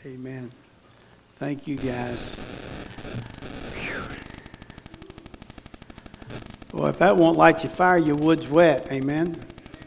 Amen. Thank you, guys. Whew. Well, if that won't light your fire, your wood's wet. Amen.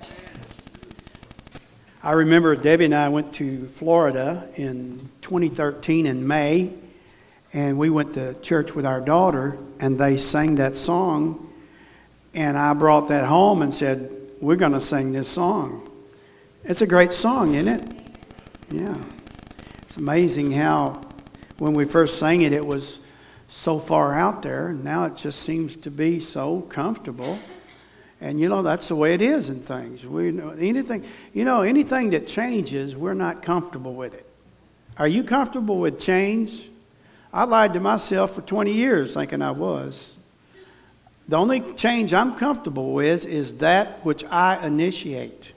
I remember Debbie and I went to Florida in 2013 in May, and we went to church with our daughter, and they sang that song, and I brought that home and said, we're going to sing this song. It's a great song, isn't it? Yeah. It's amazing how when we first sang it, it was so far out there, and now it just seems to be so comfortable. And that's the way it is in things. Anything that changes, we're not comfortable with it. Are you comfortable with change? I lied to myself for 20 years thinking I was. The only change I'm comfortable with is that which I initiate.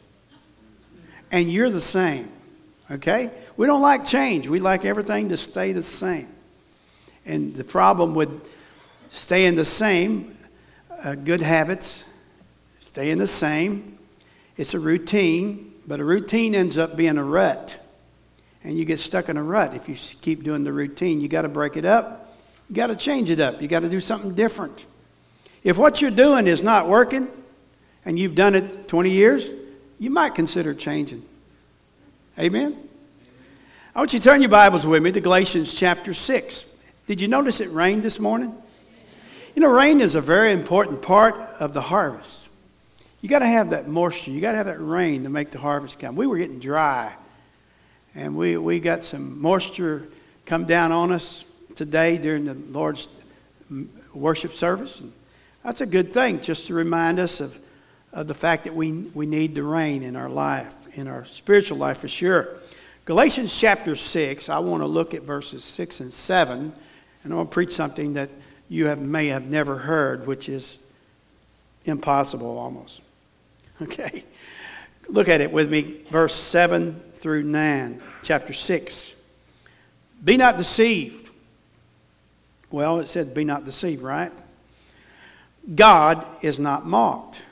And you're the same. Okay? We don't like change. We like everything to stay the same. And the problem with staying the same, good habits, staying the same, it's a routine, but a routine ends up being a rut. And you get stuck in a rut if you keep doing the routine. You got to break it up. You got to change it up. You got to do something different. If what you're doing is not working, and you've done it 20 years, you might consider changing. Amen? I want you to turn your Bibles with me to Galatians chapter 6. Did you notice it rained this morning? Rain is a very important part of the harvest. You got to have that moisture. You got to have that rain to make the harvest come. We were getting dry, and we got some moisture come down on us today during the Lord's worship service. And that's a good thing, just to remind us of the fact that we need the rain in our life, in our spiritual life for sure. Galatians chapter 6, I want to look at verses 6 and 7, and I want to preach something that you may have never heard, which is impossible almost. Okay, look at it with me, verse 7 through 9, chapter 6. Be not deceived. Well, it said be not deceived, right? God is not mocked.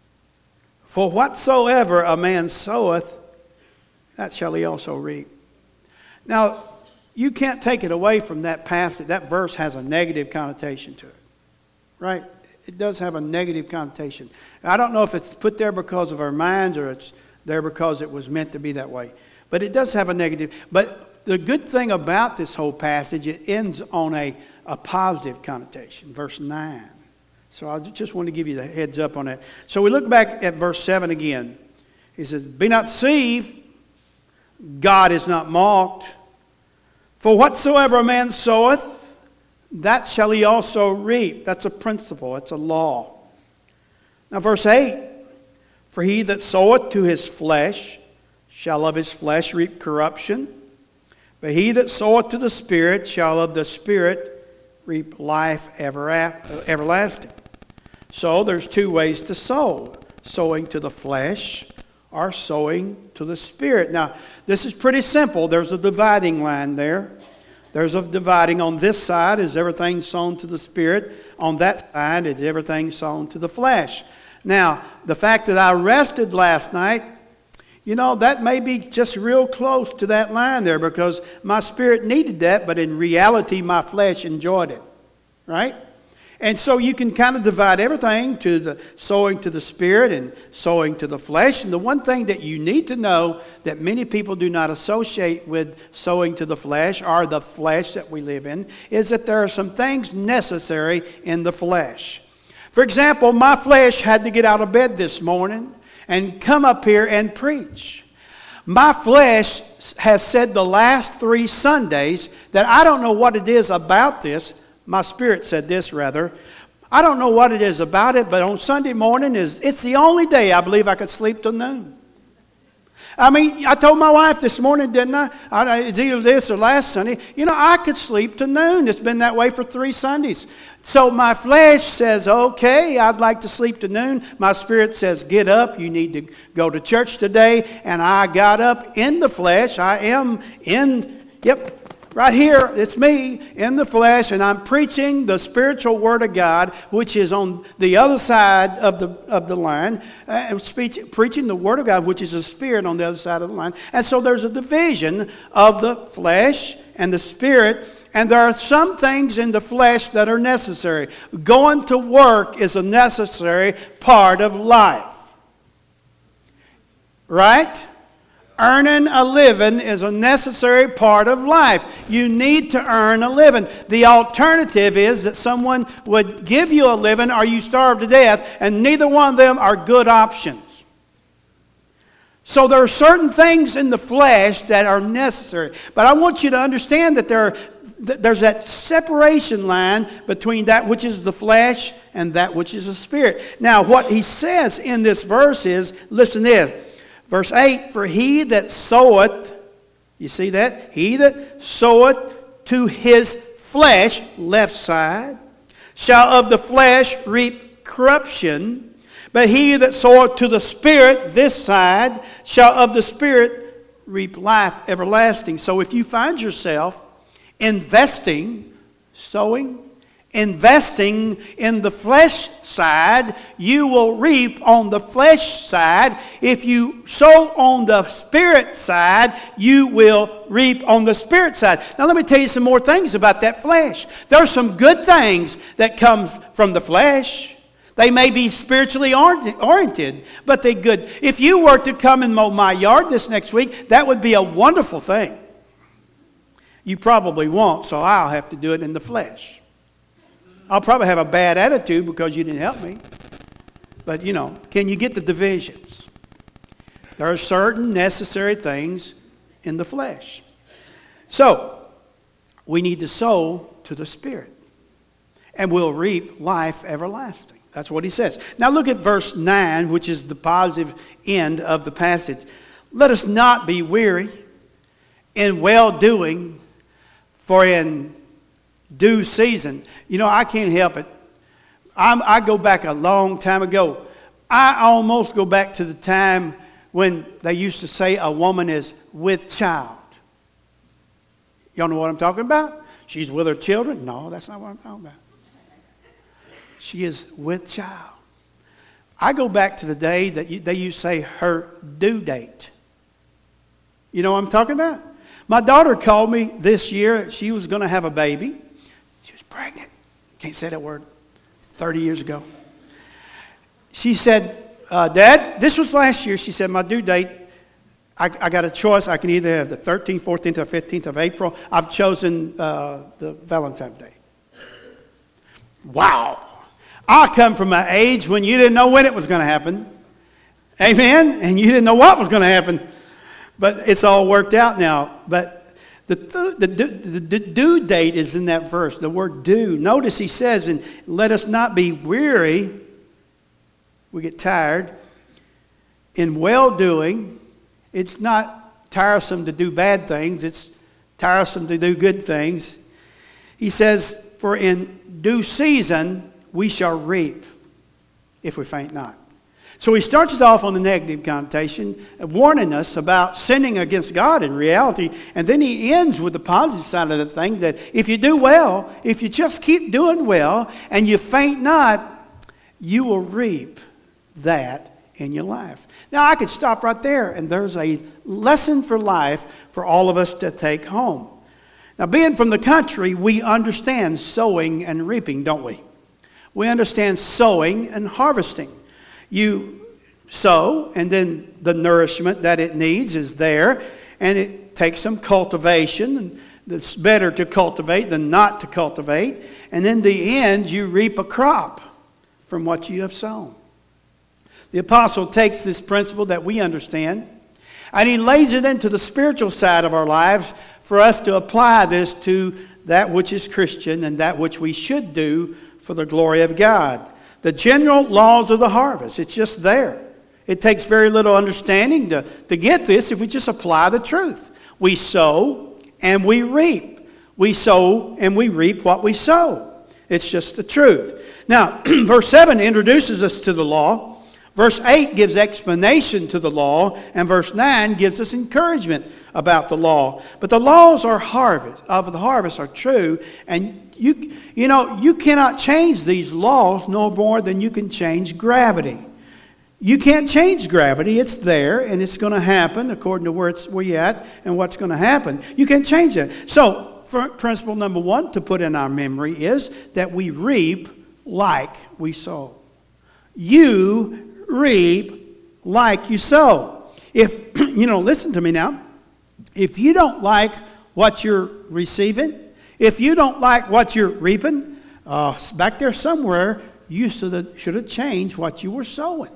For whatsoever a man soweth, that shall he also reap. Now, you can't take it away from that passage. That verse has a negative connotation to it, right? It does have a negative connotation. I don't know if it's put there because of our minds or it's there because it was meant to be that way. But it does have a negative. But the good thing about this whole passage, it ends on a positive connotation, verse 9. So I just want to give you the heads up on that. So we look back at verse 7 again. He says, be not deceived. God is not mocked. For whatsoever a man soweth, that shall he also reap. That's a principle. That's a law. Now verse 8. For he that soweth to his flesh shall of his flesh reap corruption. But he that soweth to the Spirit shall of the Spirit reap life everlasting. So there's two ways to sow. Sowing to the flesh or sowing to the Spirit. Now, this is pretty simple. There's a dividing line there. There's a dividing on this side is everything sown to the Spirit. On that side is everything sown to the flesh. Now, the fact that I rested last night, that may be just real close to that line there because my spirit needed that, but in reality, my flesh enjoyed it. Right? And so you can kind of divide everything to the sowing to the Spirit and sowing to the flesh. And the one thing that you need to know that many people do not associate with sowing to the flesh or the flesh that we live in is that there are some things necessary in the flesh. For example, my flesh had to get out of bed this morning and come up here and preach. My flesh has said the last 3 Sundays that I don't know what it is about this. My spirit said this, rather. I don't know what it is about it, but on Sunday morning, it's the only day I believe I could sleep till noon. I told my wife this morning, didn't I? It's either this or last Sunday. I could sleep till noon. It's been that way for 3 Sundays. So my flesh says, okay, I'd like to sleep to noon. My spirit says, get up. You need to go to church today. And I got up in the flesh. Right here, it's me in the flesh, and I'm preaching the spiritual Word of God, which is on the other side of the line, preaching the Word of God, which is a spirit on the other side of the line. And so there's a division of the flesh and the spirit, and there are some things in the flesh that are necessary. Going to work is a necessary part of life. Right? Earning a living is a necessary part of life. You need to earn a living. The alternative is that someone would give you a living or you starve to death, and neither one of them are good options. So there are certain things in the flesh that are necessary. But I want you to understand that there's that separation line between that which is the flesh and that which is the spirit. Now, what he says in this verse is, listen to this. Verse 8, for he that soweth, you see that? He that soweth to his flesh, left side, shall of the flesh reap corruption. But he that soweth to the Spirit, this side, shall of the Spirit reap life everlasting. So if you find yourself investing, sowing, investing in the flesh side, you will reap on the flesh side. If you sow on the spirit side, you will reap on the spirit side. Now let me tell you some more things about that flesh. There are some good things that come from the flesh. They may be spiritually oriented, but they're good. If you were to come and mow my yard this next week, that would be a wonderful thing. You probably won't, so I'll have to do it in the flesh. I'll probably have a bad attitude because you didn't help me. But, can you get the divisions? There are certain necessary things in the flesh. So, we need to sow to the Spirit. And we'll reap life everlasting. That's what he says. Now look at verse 9, which is the positive end of the passage. Let us not be weary in well-doing, for in due season. I can't help it. I go back a long time ago. I almost go back to the time when they used to say a woman is with child. Y'all know what I'm talking about? She's with her children? No, that's not what I'm talking about. She is with child. I go back to the day that they used to say her due date. You know what I'm talking about? My daughter called me this year. She was going to have a baby. She was pregnant. Can't say that word. 30 years ago. She said, Dad, this was last year. She said, my due date, I got a choice. I can either have the 13th, 14th, or 15th of April. I've chosen the Valentine's Day. Wow. I come from an age when you didn't know when it was going to happen. Amen? And you didn't know what was going to happen. But it's all worked out now. But the due date is in that verse, the word due. Notice he says, and let us not be weary. We get tired. In well-doing, it's not tiresome to do bad things. It's tiresome to do good things. He says, for in due season we shall reap if we faint not. So he starts it off on the negative connotation, warning us about sinning against God in reality. And then he ends with the positive side of the thing, that if you do well, if you just keep doing well and you faint not, you will reap that in your life. Now I could stop right there, and there's a lesson for life for all of us to take home. Now, being from the country, we understand sowing and reaping, don't we? We understand sowing and harvesting. You sow, and then the nourishment that it needs is there, and it takes some cultivation, and it's better to cultivate than not to cultivate. And in the end, you reap a crop from what you have sown. The apostle takes this principle that we understand, and he lays it into the spiritual side of our lives for us to apply this to that which is Christian and that which we should do for the glory of God. The general laws of the harvest, it's just there. It takes very little understanding to get this if we just apply the truth. We sow and we reap. We sow and we reap what we sow. It's just the truth. Now, verse 7 introduces us to the law. Verse 8 gives explanation to the law, and verse 9 gives us encouragement about the law. But the laws of the harvest are true, and you cannot change these laws no more than you can change gravity. You can't change gravity. It's there, and it's going to happen according to where you're at and what's going to happen. You can't change it. So, principle number 1 to put in our memory is that we reap like we sow. You reap like you sow. If, listen to me now. If you don't like what you're receiving, if you don't like what you're reaping, back there somewhere, you should have changed what you were sowing.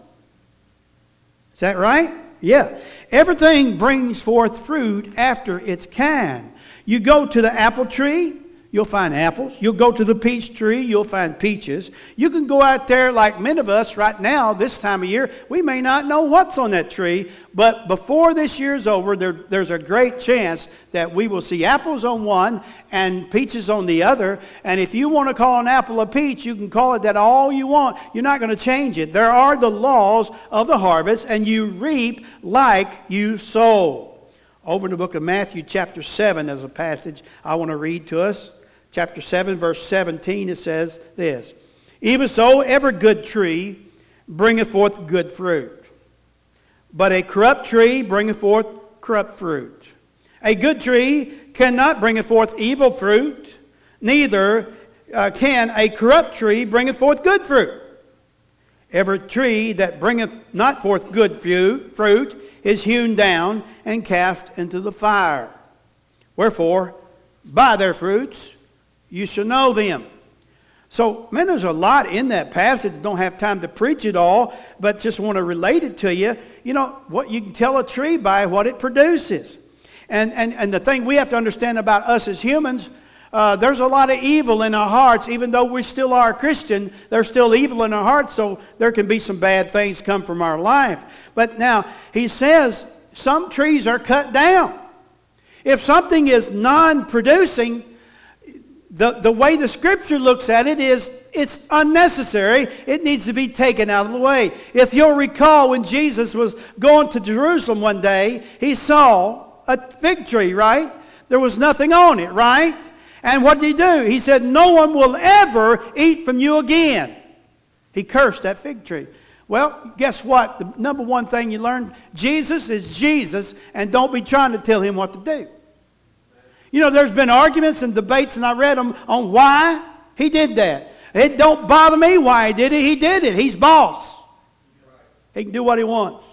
Is that right? Yeah. Everything brings forth fruit after its kind. You go to the apple tree, you'll find apples. You'll go to the peach tree, you'll find peaches. You can go out there like many of us right now, this time of year, we may not know what's on that tree, but before this year's over, there's a great chance that we will see apples on one and peaches on the other. And if you want to call an apple a peach, you can call it that all you want. You're not going to change it. There are the laws of the harvest, and you reap like you sow. Over in the book of Matthew chapter 7, there's a passage I want to read to us. Chapter 7, verse 17, it says this: Even so, every good tree bringeth forth good fruit, but a corrupt tree bringeth forth corrupt fruit. A good tree cannot bring forth evil fruit, neither can a corrupt tree bring forth good fruit. Every tree that bringeth not forth good fruit is hewn down and cast into the fire. Wherefore, by their fruits you shall know them. So, man, there's a lot in that passage. Don't have time to preach it all, but just want to relate it to you. You know, what you can tell a tree by what it produces. And the thing we have to understand about us as humans, there's a lot of evil in our hearts. Even though we still are Christian, there's still evil in our hearts, so there can be some bad things come from our life. But now, he says some trees are cut down. If something is non-producing, the way the Scripture looks at it is it's unnecessary. It needs to be taken out of the way. If you'll recall, when Jesus was going to Jerusalem one day, he saw a fig tree, right? There was nothing on it, right? And what did he do? He said, no one will ever eat from you again. He cursed that fig tree. Well, guess what? The number one thing you learn, Jesus is Jesus, and don't be trying to tell him what to do. You know, there's been arguments and debates, and I read them on why he did that. It don't bother me why he did it. He did it. He's boss. He can do what he wants.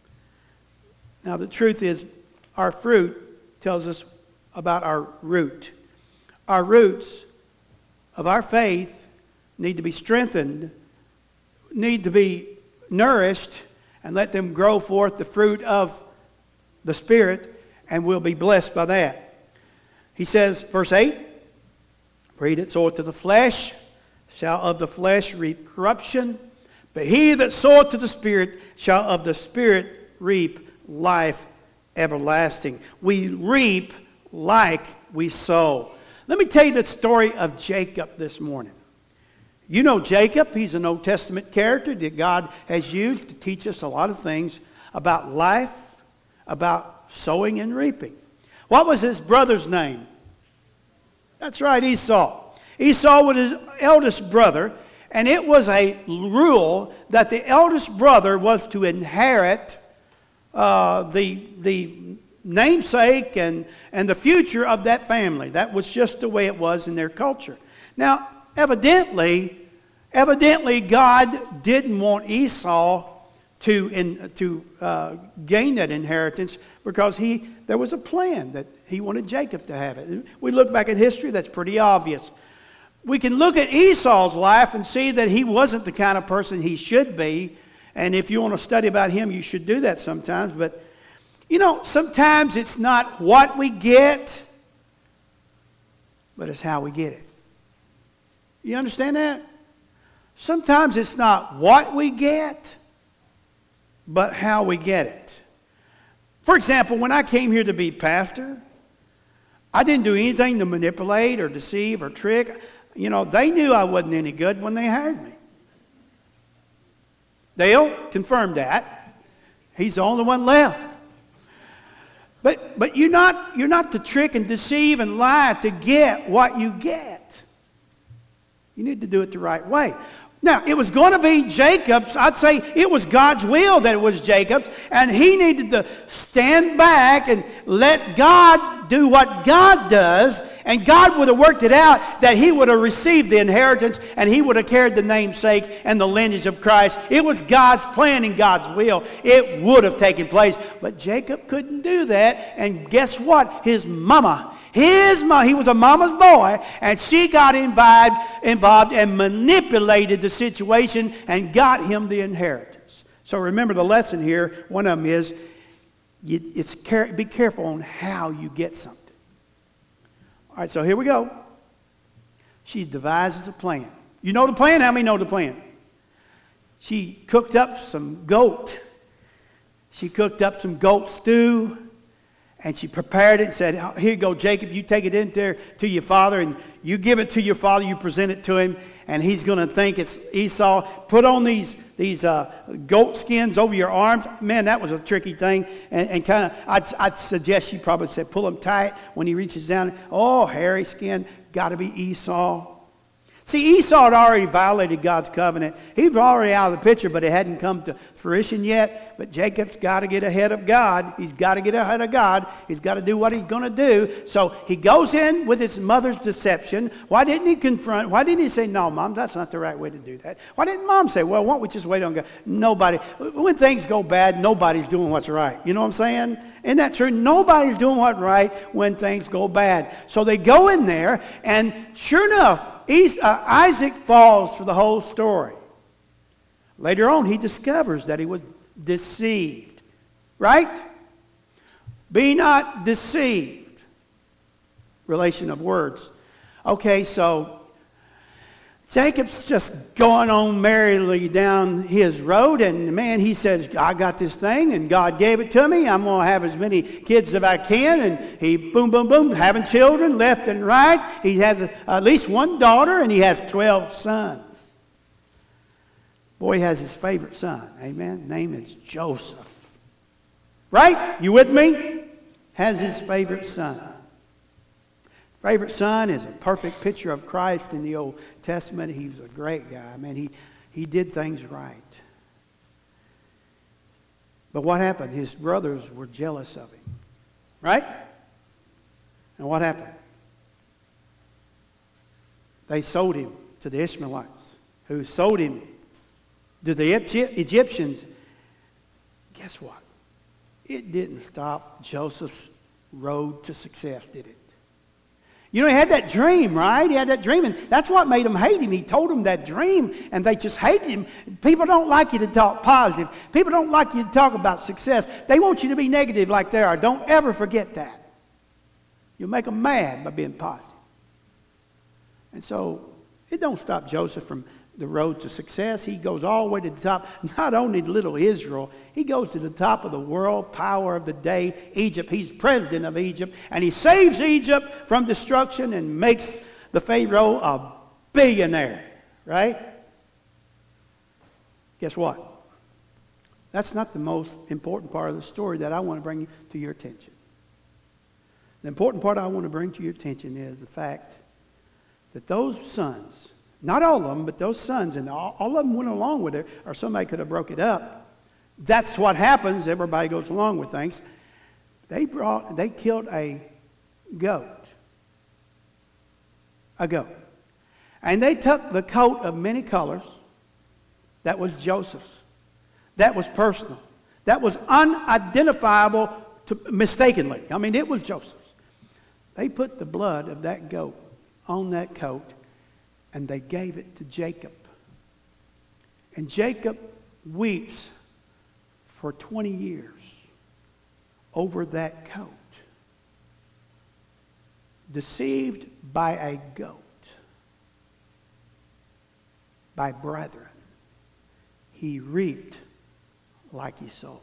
Now, the truth is, our fruit tells us about our root. Our roots of our faith need to be strengthened, need to be nourished, and let them grow forth the fruit of the Spirit, and we'll be blessed by that. He says, verse 8, For he that soweth to the flesh shall of the flesh reap corruption, but he that soweth to the Spirit shall of the Spirit reap life everlasting. We reap like we sow. Let me tell you the story of Jacob this morning. You know Jacob. He's an Old Testament character that God has used to teach us a lot of things about life, about sowing and reaping. What was his brother's name? That's right, Esau. Esau was his eldest brother, and it was a rule that the eldest brother was to inherit the namesake and the future of that family. That was just the way it was in their culture. Now, evidently God didn't want Esau to gain that inheritance because there was a plan that he wanted Jacob to have it. We look back at history, that's pretty obvious. We can look at Esau's life and see that he wasn't the kind of person he should be. And if you want to study about him, you should do that sometimes. But, you know, sometimes it's not what we get, but it's how we get it. You understand that? Sometimes it's not what we get, but how we get it. For example, when I came here to be pastor, I didn't do anything to manipulate or deceive or trick. You know, they knew I wasn't any good when they hired me. Dale confirmed that. He's the only one left. But you're not to trick and deceive and lie to get what you get. You need to do it the right way. Now, it was going to be Jacob's. I'd say it was God's will that it was Jacob's, and he needed to stand back and let God do what God does, and God would have worked it out that he would have received the inheritance, and he would have carried the namesake and the lineage of Christ. It was God's plan and God's will. It would have taken place, but Jacob couldn't do that, and guess what? His mama, he was a mama's boy, and she got involved and manipulated the situation and got him the inheritance. So remember the lesson here, one of them is, be careful on how you get something. All right, so here we go. She devises a plan. You know the plan? How many know the plan? She cooked up some goat. She cooked up some goat stew. And she prepared it and said, here you go, Jacob, you take it in there to your father, and you give it to your father, you present it to him, and he's going to think it's Esau. Put on these goat skins over your arms. Man, that was a tricky thing. And kind of, I'd suggest she probably said, pull them tight when he reaches down. Oh, hairy skin, got to be Esau. See, Esau had already violated God's covenant. He was already out of the picture, but it hadn't come to fruition yet. But Jacob's got to get ahead of God. He's got to get ahead of God. He's got to do what he's going to do. So he goes in with his mother's deception. Why didn't he confront? Why didn't he say, no, Mom, that's not the right way to do that? Why didn't Mom say, well, why don't we just wait on God? Nobody. When things go bad, nobody's doing what's right. You know what I'm saying? Isn't that true? Nobody's doing what's right when things go bad. So they go in there, and sure enough, Isaac falls for the whole story. Later on, he discovers that he was deceived. Right? Be not deceived. Relation of words. Okay, so Jacob's just going on merrily down his road, and man, he says, I got this thing, and God gave it to me. I'm going to have as many kids as I can, and he, boom, boom, boom, having children left and right. He has at least one daughter, and he has 12 sons. Boy, he has his favorite son, amen? Name is Joseph. Right? You with me? Has his favorite son. Favorite son is a perfect picture of Christ in the Old Testament. He was a great guy. Man, he did things right. But what happened? His brothers were jealous of him. Right? And what happened? They sold him to the Ishmaelites, who sold him to the Egyptians. Guess what? It didn't stop Joseph's road to success, did it? You know, he had that dream, right? He had that dream, and that's what made them hate him. He told them that dream, and they just hated him. People don't like you to talk positive. People don't like you to talk about success. They want you to be negative like they are. Don't ever forget that. You'll make them mad by being positive. And so it don't stop Joseph from the road to success. He goes all the way to the top. Not only little Israel, he goes to the top of the world power of the day, Egypt. He's president of Egypt, and he saves Egypt from destruction and makes the Pharaoh a billionaire, right? Guess what? That's not the most important part of the story that I want to bring to your attention. The important part I want to bring to your attention is the fact that those sons, not all of them, but those sons, and all of them went along with it, or somebody could have broke it up. That's what happens. Everybody goes along with things. They killed a goat. A goat. And they took the coat of many colors. That was Joseph's. That was personal. That was unidentifiable mistakenly. I mean, it was Joseph's. They put the blood of that goat on that coat, and they gave it to Jacob. And Jacob weeps for 20 years over that coat. Deceived by a goat. By brethren. He reaped like he sowed.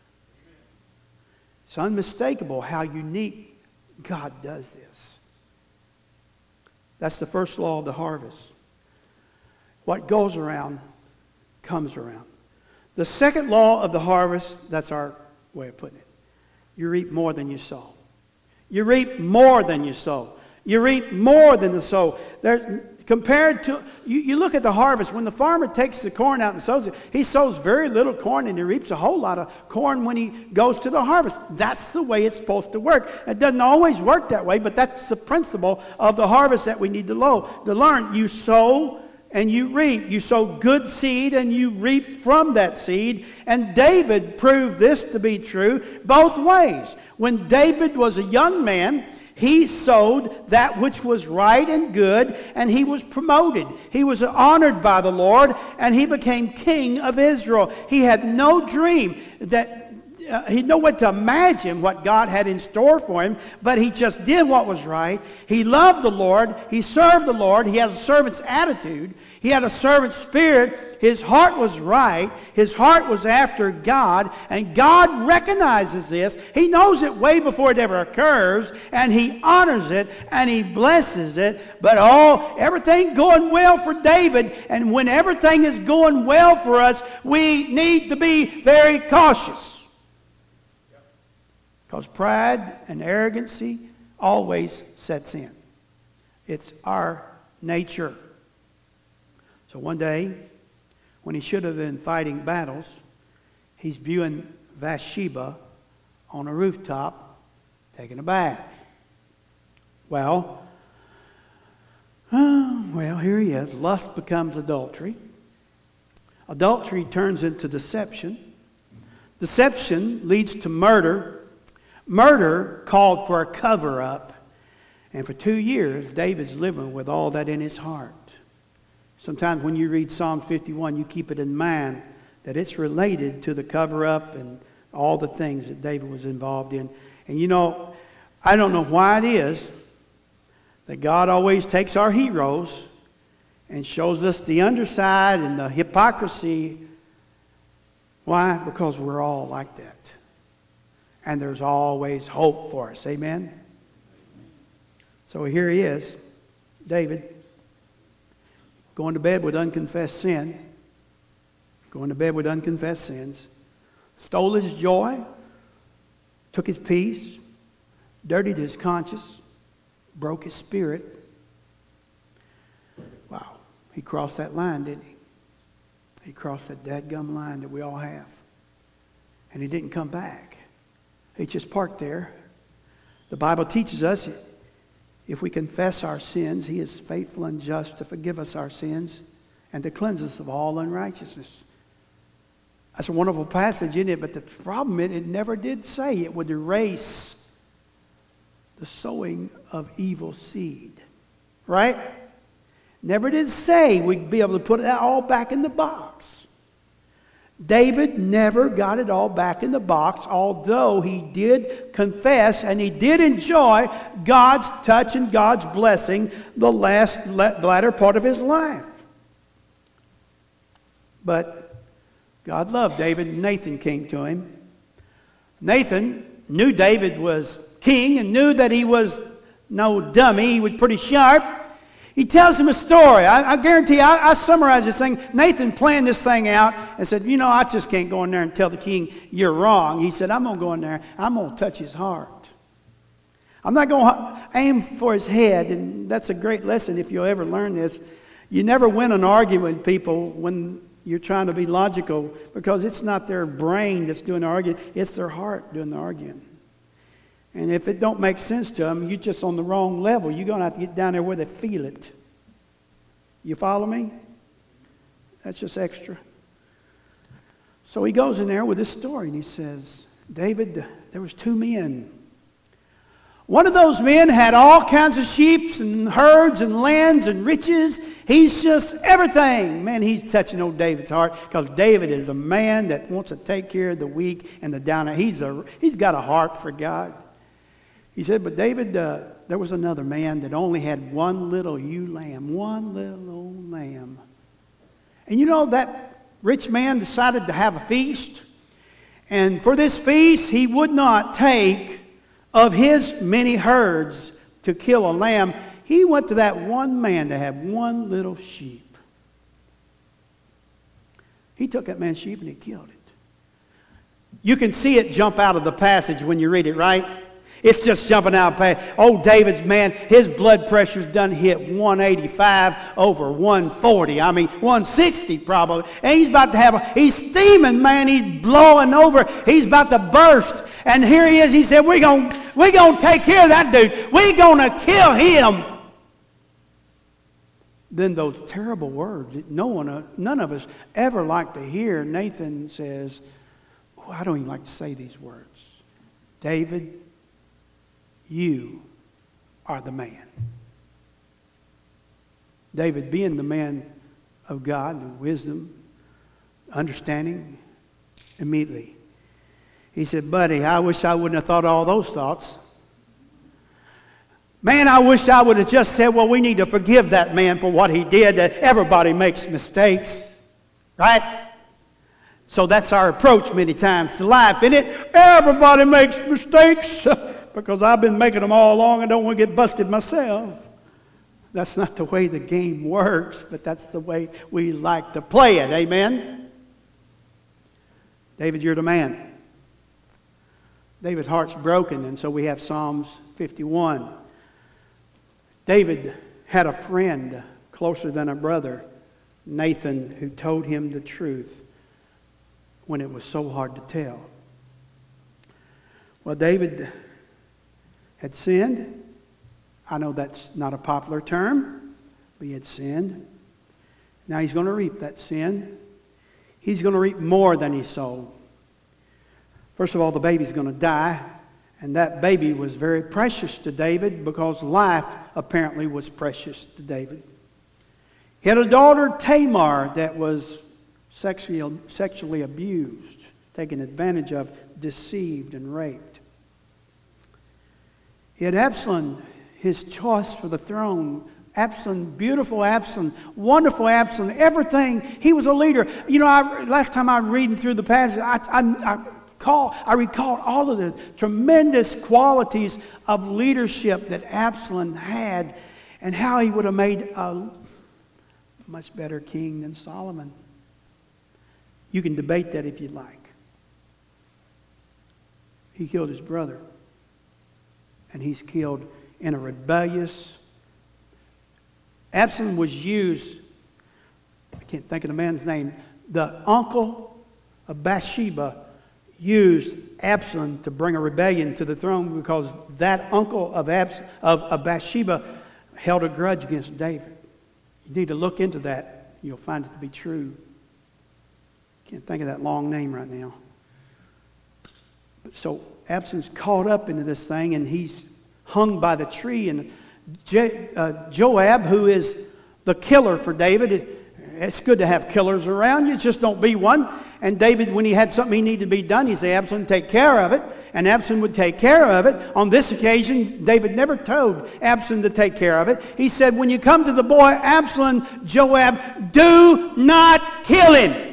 It's unmistakable how unique God does this. That's the first law of the harvest. What goes around comes around. The second law of the harvest, that's our way of putting it. You reap more than you sow. You reap more than you sow. You reap more than the sow. Compared to, you look at the harvest, when the farmer takes the corn out and sows it, he sows very little corn and he reaps a whole lot of corn when he goes to the harvest. That's the way it's supposed to work. It doesn't always work that way, but that's the principle of the harvest that we need to learn. You sow and you reap. You sow good seed and you reap from that seed. And David proved this to be true both ways. When David was a young man, he sowed that which was right and good, and he was promoted. He was honored by the Lord, and he became king of Israel. He had no dream that he didn't know what to imagine what God had in store for him, but he just did what was right. He loved the Lord. He served the Lord. He has a servant's attitude. He had a servant's spirit. His heart was right. His heart was after God, and God recognizes this. He knows it way before it ever occurs, and he honors it, and he blesses it. But everything going well for David, and when everything is going well for us, we need to be very cautious. Because pride and arrogancy always sets in. It's our nature. So one day, when he should have been fighting battles, he's viewing Bathsheba on a rooftop taking a bath. Well, here he is. Lust becomes adultery. Adultery turns into deception. Deception leads to murder. Murder called for a cover-up. And for 2 years, David's living with all that in his heart. Sometimes when you read Psalm 51, you keep it in mind that it's related to the cover-up and all the things that David was involved in. And I don't know why it is that God always takes our heroes and shows us the underside and the hypocrisy. Why? Because we're all like that. And there's always hope for us. Amen? So here he is, David, going to bed with unconfessed sin. Going to bed with unconfessed sins. Stole his joy. Took his peace. Dirtied his conscience. Broke his spirit. Wow. He crossed that line, didn't he? He crossed that dadgum line that we all have. And he didn't come back. He just parked there. The Bible teaches us if we confess our sins, he is faithful and just to forgive us our sins and to cleanse us of all unrighteousness. That's a wonderful passage, isn't it? But the problem is it never did say it would erase the sowing of evil seed. Right? Never did say we'd be able to put that all back in the box. David never got it all back in the box, although he did confess and he did enjoy God's touch and God's blessing the latter part of his life. But God loved David, and Nathan came to him. Nathan knew David was king and knew that he was no dummy. He was pretty sharp. He tells him a story. I guarantee I summarize this thing. Nathan planned this thing out and said, I just can't go in there and tell the king you're wrong. He said, I'm going to go in there. I'm going to touch his heart. I'm not going to aim for his head. And that's a great lesson if you'll ever learn this. You never win an argument with people when you're trying to be logical, because it's not their brain that's doing the arguing. It's their heart doing the arguing. And if it don't make sense to them, you're just on the wrong level. You're going to have to get down there where they feel it. You follow me? That's just extra. So he goes in there with this story and he says, David, there was 2 men. One of those men had all kinds of sheep and herds and lands and riches. He's just everything. Man, he's touching old David's heart, because David is a man that wants to take care of the weak and the down. He's got a heart for God. He said, but David, there was another man that only had one little ewe lamb, one little old lamb. And that rich man decided to have a feast. And for this feast, he would not take of his many herds to kill a lamb. He went to that one man that had one little sheep. He took that man's sheep and he killed it. You can see it jump out of the passage when you read it, right? It's just jumping out. Oh, David's man, his blood pressure's done hit 185 over 140. I mean, 160 probably. And he's about to he's steaming, man. He's blowing over. He's about to burst. And here he is. He said, we're gonna take care of that dude. We're going to kill him. Then those terrible words that none of us ever like to hear. Nathan says, I don't even like to say these words. David, you are the man. David, being the man of God, and wisdom, understanding, immediately. He said, buddy, I wish I wouldn't have thought all those thoughts. Man, I wish I would have just said, well, we need to forgive that man for what he did. Everybody makes mistakes, right? So that's our approach many times to life, isn't it? Everybody makes mistakes because I've been making them all along and don't want to get busted myself. That's not the way the game works, but that's the way we like to play it. Amen? David, you're the man. David's heart's broken, and so we have Psalms 51. David had a friend closer than a brother, Nathan, who told him the truth when it was so hard to tell. Well, David had sinned. I know that's not a popular term, but he had sinned. Now he's going to reap that sin. He's going to reap more than he sowed. First of all, the baby's going to die. And that baby was very precious to David because life apparently was precious to David. He had a daughter, Tamar, that was sexually abused, taken advantage of, deceived, and raped. He had Absalom, his choice for the throne. Absalom, beautiful Absalom, wonderful Absalom, everything. He was a leader. You know, last time I was reading through the passage, I recall all of the tremendous qualities of leadership that Absalom had and how he would have made a much better king than Solomon. You can debate that if you'd like. He killed his brother. And he's killed in a rebellious... Absalom was used, I can't think of the man's name, the uncle of Bathsheba used Absalom to bring a rebellion to the throne because that uncle of Bathsheba held a grudge against David. You need to look into that. You'll find it to be true. Can't think of that long name right now. So Absalom's caught up into this thing and he's hung by the tree. And Joab, who is the killer for David, it's good to have killers around you, just don't be one. And David, when he had something he needed to be done, he said, Absalom, take care of it. And Absalom would take care of it. On this occasion, David never told Absalom to take care of it. He said, when you come to the boy Absalom, Joab, do not kill him.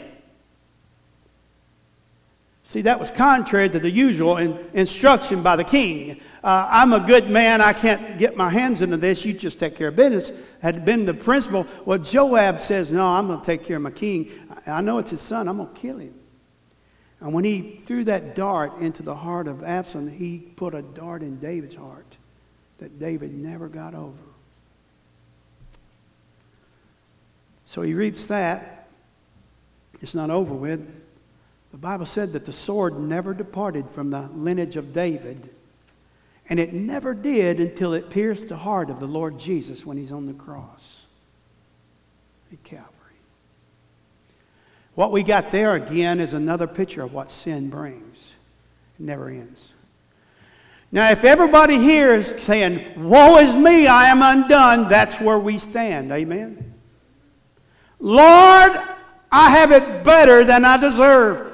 See, that was contrary to the usual instruction by the king. I'm a good man. I can't get my hands into this. You just take care of business. Had been the principle. Well, Joab says, no, I'm going to take care of my king. I know it's his son. I'm going to kill him. And when he threw that dart into the heart of Absalom, he put a dart in David's heart that David never got over. So he reaps that. It's not over with. The Bible said that the sword never departed from the lineage of David. And it never did until it pierced the heart of the Lord Jesus when he's on the cross at Calvary. What we got there again is another picture of what sin brings. It never ends. Now, if everybody here is saying, woe is me, I am undone, that's where we stand. Amen? Lord, I have it better than I deserve.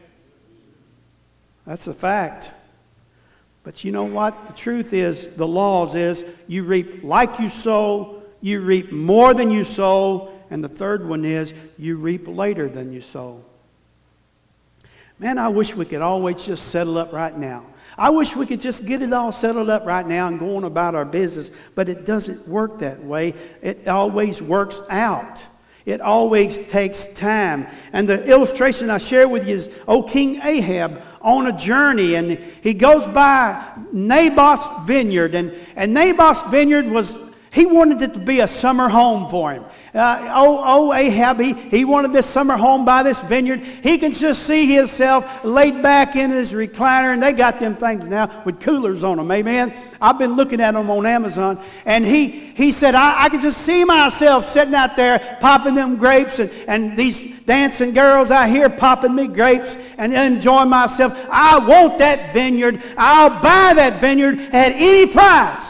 That's a fact. But you know what? The truth is, the laws is, you reap like you sow, you reap more than you sow, and the third one is, you reap later than you sow. Man, I wish we could always just settle up right now. I wish we could just get it all settled up right now and go on about our business, but it doesn't work that way. It always works out. It always takes time. And the illustration I share with you is old King Ahab on a journey, and he goes by Naboth's vineyard, and Naboth's vineyard he wanted it to be a summer home for him. Ahab, he wanted this summer home by this vineyard. He can just see himself laid back in his recliner, and they got them things now with coolers on them, amen? I've been looking at them on Amazon, and he said, I can just see myself sitting out there popping them grapes, and these dancing girls out here popping me grapes and enjoying myself. I want that vineyard. I'll buy that vineyard at any price.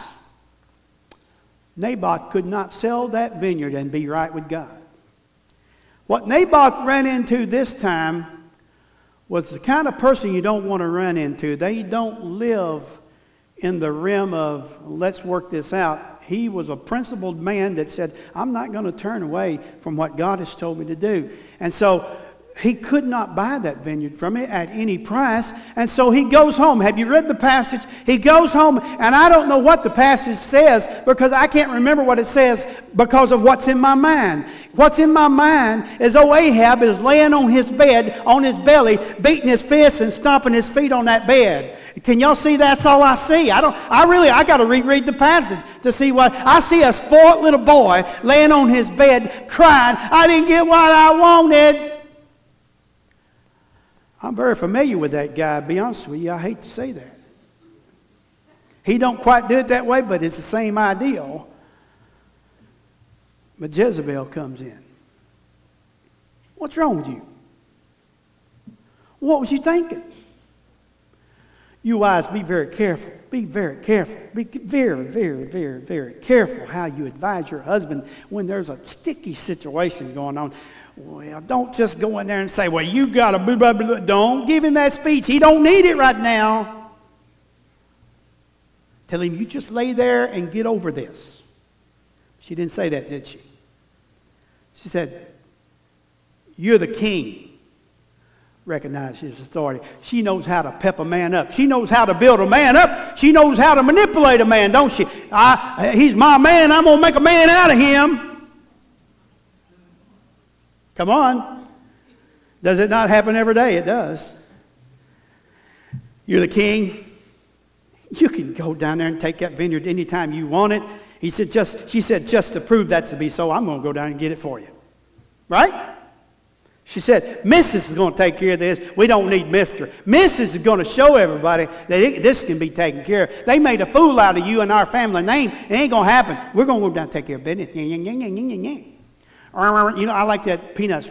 Naboth could not sell that vineyard and be right with God. What Naboth ran into this time was the kind of person you don't want to run into. They don't live in the realm of, let's work this out. He was a principled man that said, I'm not going to turn away from what God has told me to do. And so he could not buy that vineyard from me at any price. And so he goes home. Have you read the passage? He goes home, and I don't know what the passage says because I can't remember what it says because of what's in my mind. What's in my mind is Ahab is laying on his bed, on his belly, beating his fists and stomping his feet on that bed. Can y'all see that's all I see? I got to reread the passage to see what. I see a spoiled little boy laying on his bed crying, I didn't get what I wanted. I'm very familiar with that guy, to be honest with you. I hate to say that. He don't quite do it that way, but it's the same ideal. But Jezebel comes in. What's wrong with you? What was you thinking? You wives, be very careful. Be very careful. Be very, very, very, very careful how you advise your husband when there's a sticky situation going on. Well, don't just go in there and say, well, you got to blah, blah, blah. Don't give him that speech. He don't need it right now. Tell him, you just lay there and get over this. She didn't say that, did she? She said, you're the king. Recognize his authority. She knows how to pep a man up. She knows how to build a man up. She knows how to manipulate a man, don't she? He's my man. I'm going to make a man out of him. Come on. Does it not happen every day? It does. You're the king. You can go down there and take that vineyard anytime you want it. She said, just to prove that to be so, I'm going to go down and get it for you. Right? She said, Mrs. is going to take care of this. We don't need Mr. Mrs. is going to show everybody that this can be taken care of. They made a fool out of you and our family name. It ain't going to happen. We're going to go down and take care of business. You know, I like that peanuts.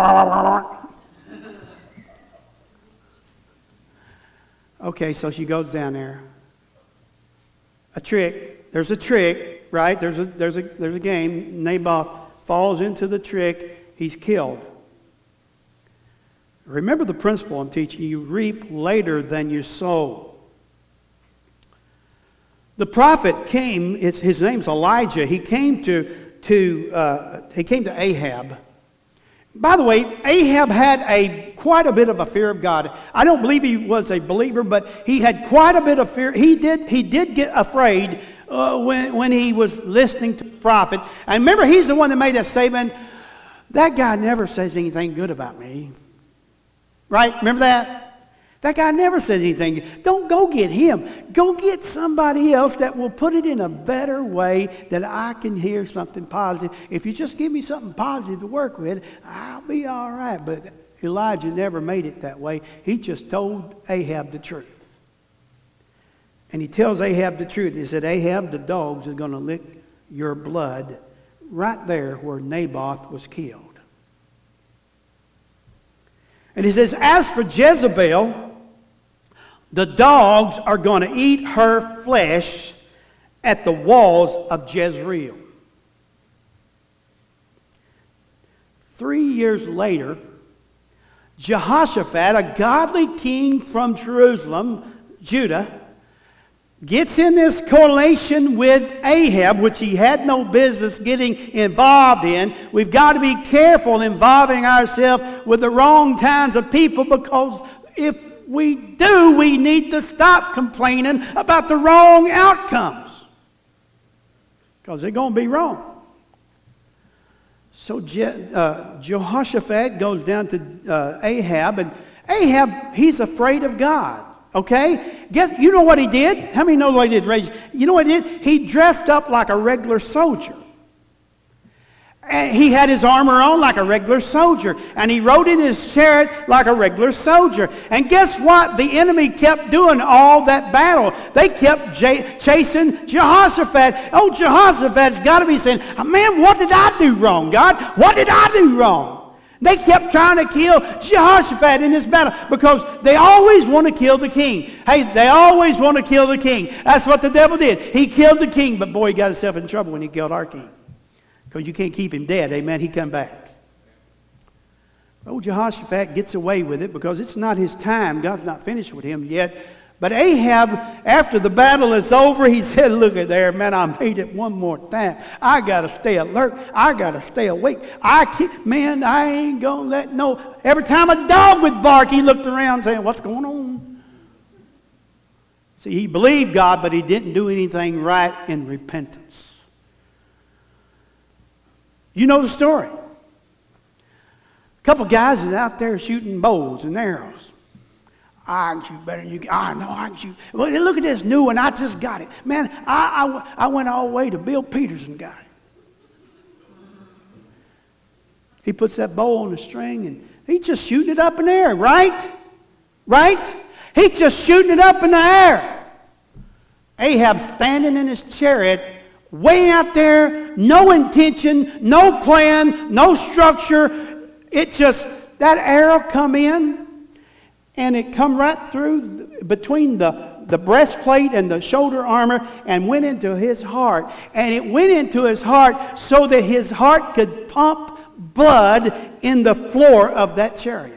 Okay, so she goes down there. A trick. There's a trick, right? There's a game. Naboth falls into the trick. He's killed. Remember the principle I'm teaching you. Reap later than you sow. The prophet came. His name's Elijah. He came to Ahab. By the way, Ahab had quite a bit of a fear of God. I don't believe he was a believer, but he had quite a bit of fear. He did get afraid when he was listening to the prophet. And remember, he's the one that made that statement, that guy never says anything good about me. Right? Remember that? That guy never says anything. Don't go get him. Go get somebody else that will put it in a better way that I can hear something positive. If you just give me something positive to work with, I'll be all right. But Elijah never made it that way. He just told Ahab the truth. And he tells Ahab the truth. He said, Ahab, the dogs are going to lick your blood right there where Naboth was killed. And he says, as for Jezebel, the dogs are going to eat her flesh at the walls of Jezreel. 3 years later, Jehoshaphat, a godly king from Jerusalem, Judah, gets in this correlation with Ahab, which he had no business getting involved in. We've got to be careful involving ourselves with the wrong kinds of people, because if we do, we need to stop complaining about the wrong outcomes, because they're going to be wrong. So Jehoshaphat goes down to Ahab, and Ahab, he's afraid of God. Okay? You know what he did? How many know what he did? You know what he did? He dressed up like a regular soldier. And he had his armor on like a regular soldier. And he rode in his chariot like a regular soldier. And guess what? The enemy kept doing all that battle. They kept chasing Jehoshaphat. Oh, Jehoshaphat's got to be saying, man, what did I do wrong, God? What did I do wrong? They kept trying to kill Jehoshaphat in this battle because they always want to kill the king. Hey, they always want to kill the king. That's what the devil did. He killed the king, but boy, he got himself in trouble when he killed our king. Because you can't keep him dead, amen, he come back. Old Jehoshaphat gets away with it because it's not his time. God's not finished with him yet. But Ahab, after the battle is over, he said, look at there, man, I made it one more time. I got to stay alert. I got to stay awake. I ain't going to let no. Every time a dog would bark, he looked around saying, what's going on? See, he believed God, but he didn't do anything right in repentance. You know the story. A couple guys is out there shooting bows and arrows. I can shoot better than you can. I know I can shoot. Well, look at this new one. I just got it. Man, I went all the way to Bill Peters and got it. He puts that bow on the string and he's just shooting it up in the air, right? Right? He's just shooting it up in the air. Ahab standing in his chariot, way out there, no intention, no plan, no structure. It just, that arrow come in and it come right through between the breastplate and the shoulder armor and went into his heart. And it went into his heart so that his heart could pump blood in the floor of that chariot.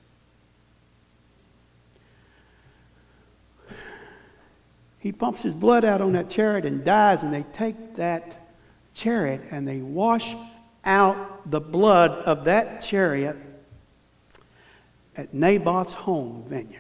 He pumps his blood out on that chariot and dies, and they take that chariot and they wash out the blood of that chariot at Naboth's home vineyard.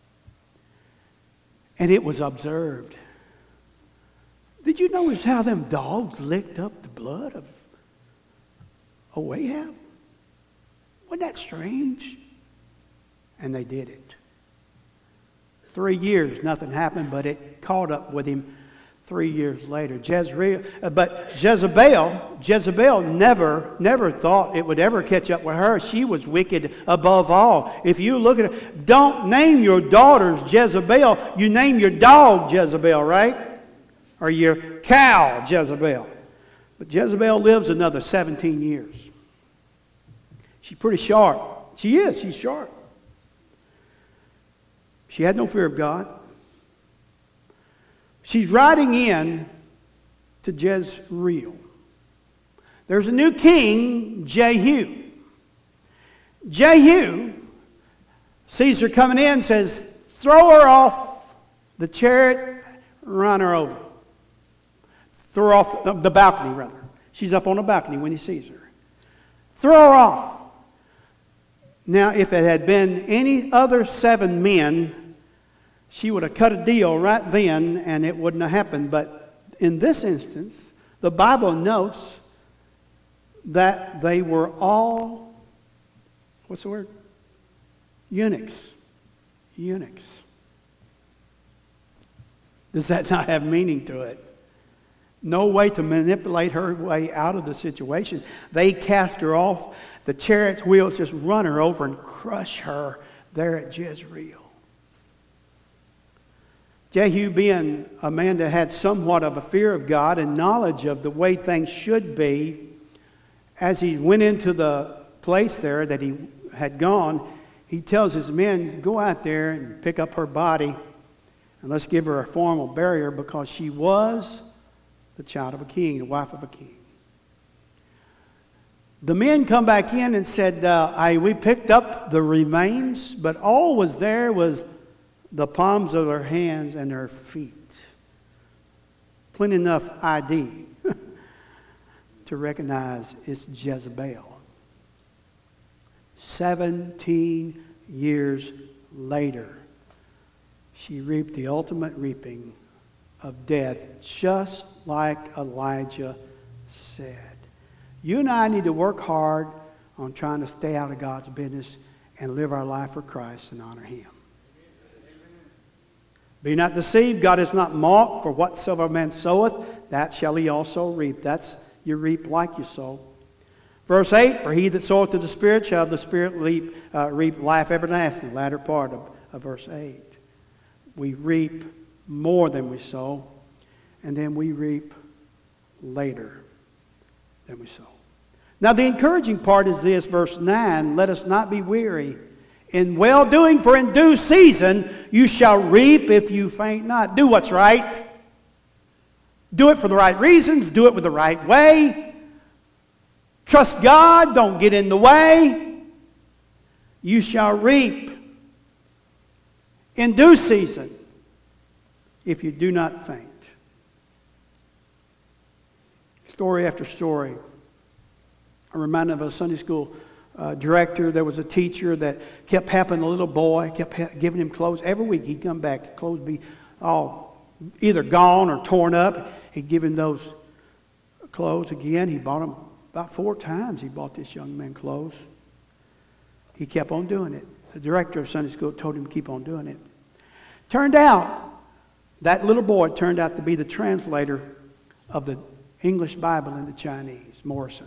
And it was observed. Did you notice how them dogs licked up the blood of Ahab? Wasn't that strange? And they did it. 3 years, nothing happened, but it caught up with him 3 years later. But Jezebel never thought it would ever catch up with her. She was wicked above all. If you look at her, don't name your daughters Jezebel. You name your dog Jezebel, right? Or your cow Jezebel. But Jezebel lives another 17 years. She's pretty sharp. She is. She's sharp. She had no fear of God. She's riding in to Jezreel. There's a new king, Jehu. Jehu sees her coming in, says, throw her off the chariot, run her over. Throw her off the balcony, rather. She's up on the balcony when he sees her. Throw her off. Now, if it had been any other 7 men, she would have cut a deal right then and it wouldn't have happened. But in this instance, the Bible notes that they were all, what's the word? Eunuchs. Eunuchs. Does that not have meaning to it? No way to manipulate her way out of the situation. They cast her off. The chariot's wheels just run her over and crush her there at Jezreel. Jehu, being a man that had somewhat of a fear of God and knowledge of the way things should be, as he went into the place there that he had gone, he tells his men, go out there and pick up her body and let's give her a formal burial because she was the child of a king, the wife of a king. The men come back in and said, we picked up the remains, but all was there was the palms of her hands and her feet. Plenty enough ID to recognize it's Jezebel. 17 years later, she reaped the ultimate reaping of death, just like Elijah said. You and I need to work hard on trying to stay out of God's business and live our life for Christ and honor Him. Be not deceived, God is not mocked, for whatsoever man soweth, that shall he also reap. That's you reap like you sow. Verse 8, for he that soweth to the Spirit shall the Spirit reap life everlasting. The latter part of verse 8. We reap more than we sow, and then we reap later than we sow. Now the encouraging part is this, verse 9, let us not be weary in well-doing, for in due season you shall reap if you faint not. Do what's right. Do it for the right reasons. Do it with the right way. Trust God. Don't get in the way. You shall reap in due season if you do not faint. Story after story. I'm reminded of a Sunday school director. There was a teacher that kept helping a little boy, kept giving him clothes. Every week he'd come back, clothes would be all either gone or torn up. He'd give him those clothes again. He bought them about 4 times. He bought this young man clothes. He kept on doing it. The director of Sunday school told him to keep on doing it. Turned out, that little boy turned out to be the translator of the English Bible into Chinese, Morrison.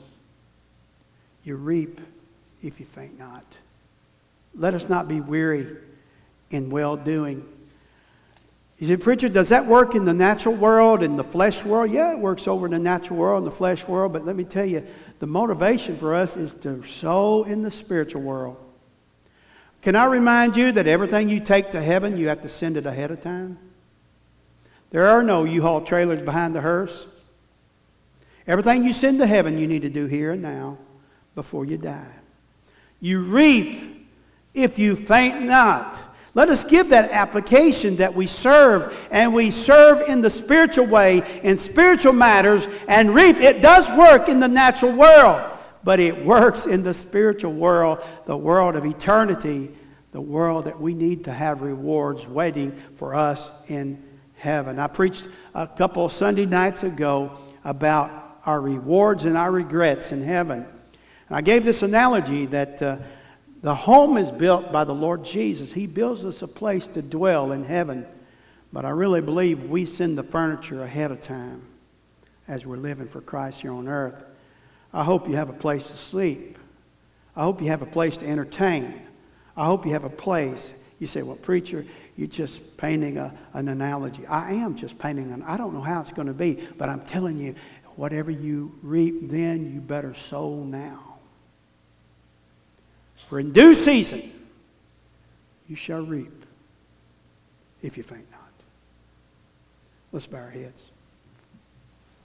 You reap if you faint not. Let us not be weary in well-doing. You say, preacher, does that work in the natural world, in the flesh world? Yeah, it works over in the natural world, in the flesh world. But let me tell you, the motivation for us is to sow in the spiritual world. Can I remind you that everything you take to heaven, you have to send it ahead of time? There are no U-Haul trailers behind the hearse. Everything you send to heaven, you need to do here and now before you die. You reap if you faint not. Let us give that application that we serve, and we serve in the spiritual way, in spiritual matters, and reap. It does work in the natural world, but it works in the spiritual world, the world of eternity, the world that we need to have rewards waiting for us in heaven. I preached a couple of Sunday nights ago about our rewards and our regrets in heaven. And I gave this analogy that the home is built by the Lord Jesus. He builds us a place to dwell in heaven. But I really believe we send the furniture ahead of time as we're living for Christ here on earth. I hope you have a place to sleep. I hope you have a place to entertain. I hope you have a place. You say, well, preacher, you're just painting an analogy. I am just painting I don't know how it's going to be, but I'm telling you, whatever you reap then, you better sow now. For in due season, you shall reap if you faint not. Let's bow our heads.